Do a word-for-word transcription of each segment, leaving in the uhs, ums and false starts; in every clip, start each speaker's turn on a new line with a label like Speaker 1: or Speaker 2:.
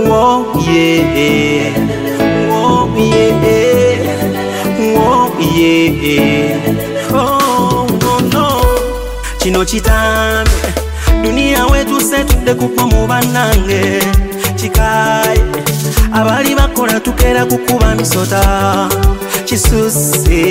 Speaker 1: Whoa, yeah. Whoa, yeah. Whoa, yeah. Oh, no, no. Chino chitambe dunia wetu setudde kupa mu bannange chikaye abali bakola tukera kukuba misota chisuse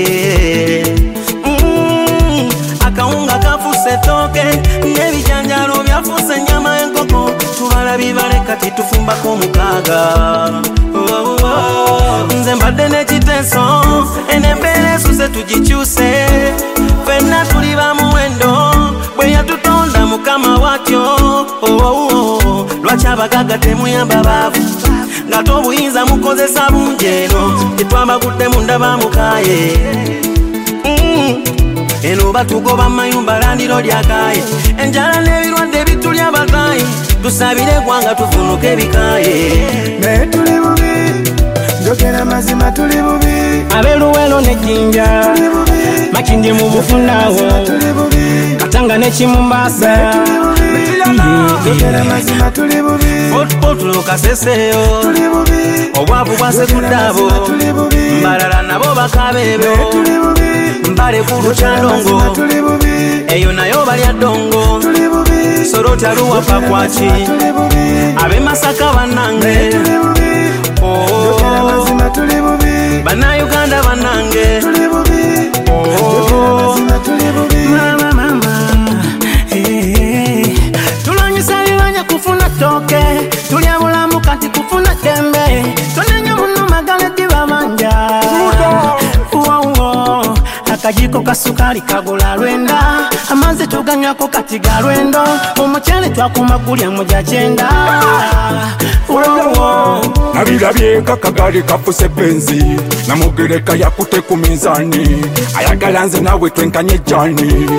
Speaker 1: mm, akaunga kafuse toke nebijanjalo byafuse nyama enkoko tubala bibale kati tufumbako mukaga oh, oh. Nze mbadde n'ekiteeso enembere suse tugikyuse fenna tuli ba muwendo bwe yatutonda mukama watyo oh, oh, oh. Lwaki abagaga temuyamba baavu nga tobuyinza mukozesa bunjeno tetwabagudde mundaba mukaye mm. Eno batugoba mayumba landiro lyakaye enjala n'ebirwadde bitulya abakaye tusabire eggwanga tufunuke ebikaye
Speaker 2: naye tuli bubi njogera mazima tuli bubi
Speaker 3: abeluwelo n'ejjinja makindye mu bufundawo Katanga ne Kimumbasa
Speaker 2: njogera mazima tuli bubi
Speaker 1: otulo kaseseyo
Speaker 2: tuli bubi
Speaker 1: obwavu bwasekuddaabo mbalala nabo bakabeebyo mbale ku lukyandongo eyo nayo balya ddongo soroti aluwa pakwaki abe Masaka bannange bannayuganda bannange
Speaker 3: mama mama tulanyisa bibanja kufuna toke tulya bulamu kati kufuna dembe tonenya muno magale dibabanja uwo akajiko kasukali kagula lwenda amaze tuganywako kati ga lwendo omukyale twakoma kulya muja kyenda
Speaker 4: nabirabye nk'akagaali kafuse benzi namugereka yakute ku minzaani ayagala nze nawe twenkanye ejjaani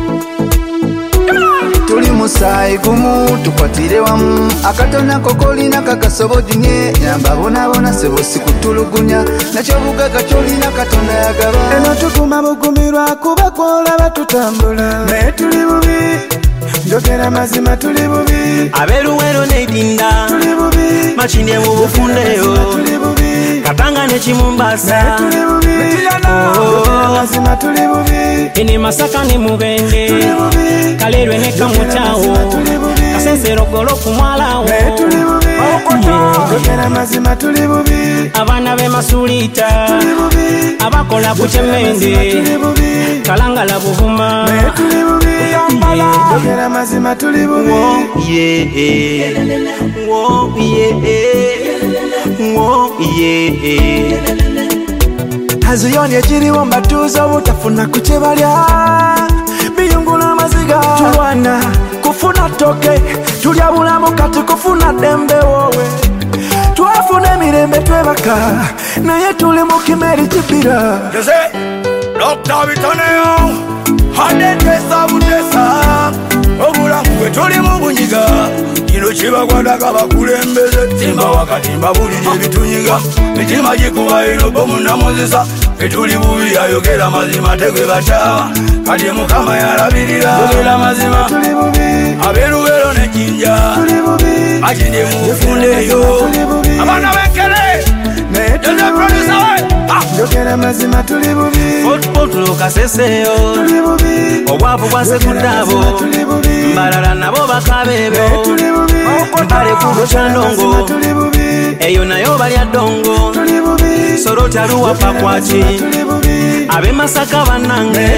Speaker 2: tuli musaayi gumu tukwatire wamu akatona kokolina kakasobodinye yamba bonabona sebo sikutulugunya nakyobugaga kyolina katonda yagaba eno tuguma bugumirwa kuba kwolaba tutambula naye tuli bubi njogera mazima tuli bubi
Speaker 1: abeluwero n'edinda
Speaker 2: tuli bubi
Speaker 1: makindye mu bufundeyo
Speaker 2: tuli bubi
Speaker 1: Katanga ne Kimumbasa
Speaker 2: tuli bubi njogera mazima tuli bubi
Speaker 3: ene Masaka ne Mubende Kalerwe ne Kamutawo Kasensero golo ku mwalawo
Speaker 2: tuli bubi njogera mazima tuli bubi
Speaker 3: abaana be Masulita abakola ku Kyemmende Kalangala Buvuma
Speaker 2: tuli bubi njogera mazima tuli bubi
Speaker 1: Whoa, yeah. Whoa, yeah. Whoa, yeah.
Speaker 2: haziyoni ekiriwo mbatuuza obutafuna ku kye balya biyungula amaziga tulwana kufuna toke tulya bulamu kati kufuna dembe wowe twafuna emirembe twebaka naye tuli mu kimeri kibira
Speaker 4: Dokta Bitoneyo hadetesa butesa obulamu bwe tuli mu bunyiga kino kibagwadaga bakulembeze timba wakatimba bulira ebitunyiga mitima gikuba ino bomunamuzisa etuli bubi ayogera mazima tegwe batawa kati mukama yalabirira yogera mazima abeluwero n'ejjinja makindye mu bufundeyo abaana b'enkere yonna producer we
Speaker 2: njogera mazima tuli bubi
Speaker 1: otulo kaseseyo obwavu bwasekuddaabo mbalala nabo bakabeebyo mbale ku lukyandongo eyo nayo balya ddongo soroti aluwa pakwaki abe Masaka bannange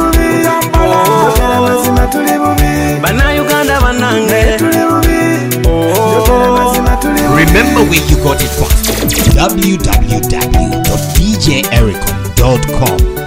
Speaker 1: bannayuganda bannange
Speaker 5: Remember where you got it from. w w w dot d j ericom dot com